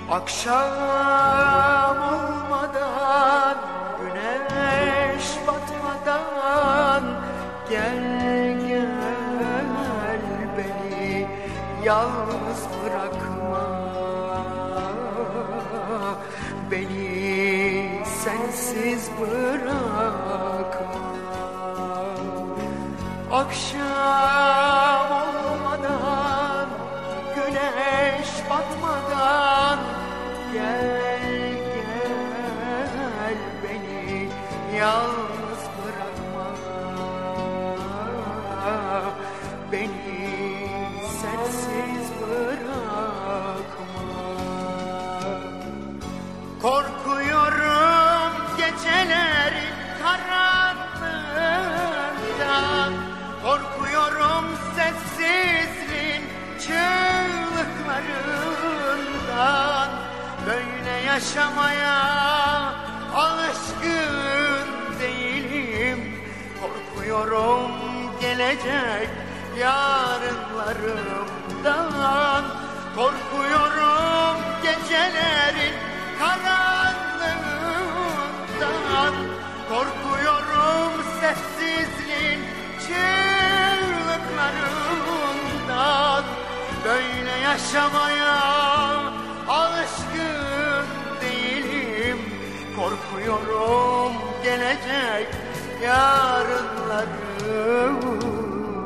Akşam olmadan, güneş batmadan gel gel, beni yalnız bırakma, beni sensiz bırakma. Akşam olmadan, güneş batmadan gel gel, beni yalnız bırakma, beni sensiz bırakma. Korkuyorum gecelerin karanlığından, korkuyorum sessizliğin çığlıklarından. Böyle yaşamaya alışkın değilim, korkuyorum gelecek yarınlarımdan. Korkuyorum gecelerin karanlığından, korkuyorum sessizliğin çığlıklarından. Böyle yaşamaya alışkın değilim, korkuyorum gelecek yarınlarımdan.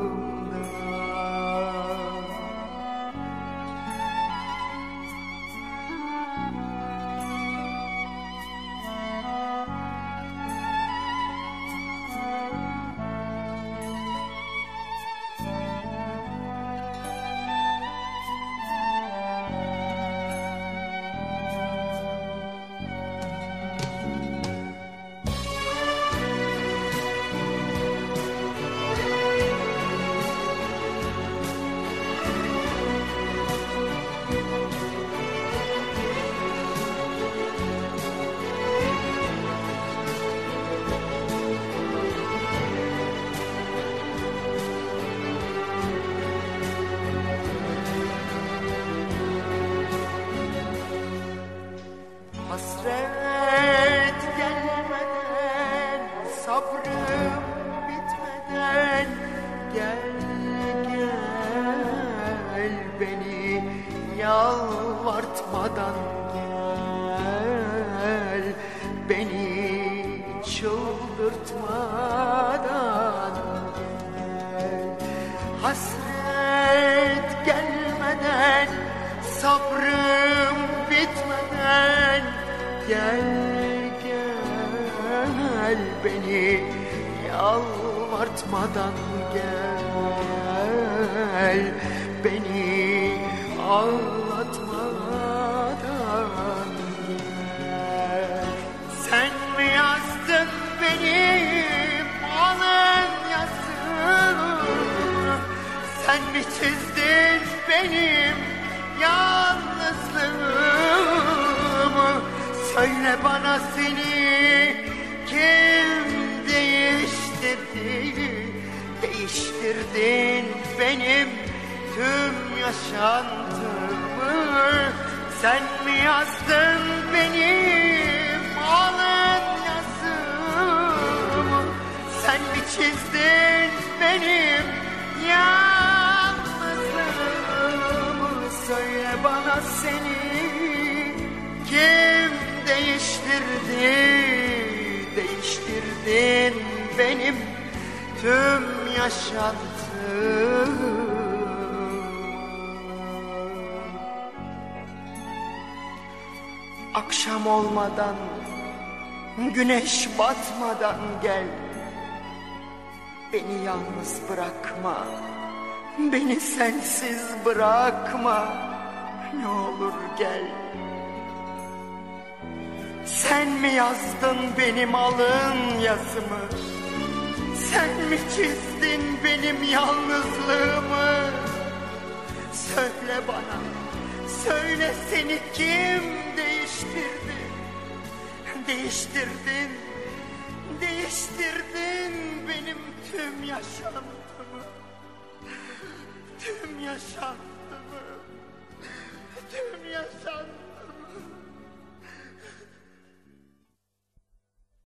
Hasret gelmeden, sabrım bitmeden gel gel, beni yalvartmadan gel, beni çıldırtmadan gel. Hasret gelmeden, sabrım bitmeden gel gel, beni yalvartmadan gel, beni ağlatmadan gel. Sen mi yazdın benim alın yazımı? Sen mi çizdin benim yalnızlığımı? Söyle bana, seni kim değiştirdi? Değiştirdin benim tüm yaşantımı. Sen mi yazdın benim alın yazımı? Sen mi çizdin benim yalnızlığımı? Söyle bana, seni kim değiştirdi? Değiştirdin benim tüm yaşantımı. Akşam olmadan, güneş batmadan gel, beni yalnız bırakma, beni sensiz bırakma, ne olur gel. Sen mi yazdın benim alın yazımı? Sen mi çizdin benim yalnızlığımı? Söyle bana, söyle, seni kim değiştirdi? Değiştirdin, değiştirdin benim tüm yaşantımı. Tüm yaşantımı, tüm yaşantımı.